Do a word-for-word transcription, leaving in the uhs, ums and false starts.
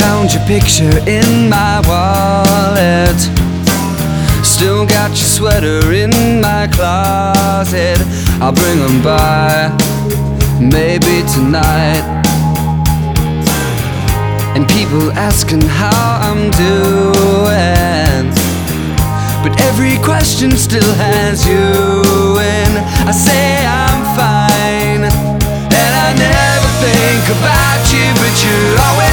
Found your picture in my wallet. Still got your sweater in my closet. I'll bring them by, maybe tonight. And people asking how I'm doing, but every question still has you in. I say I'm fine, and I never think about you, but you're always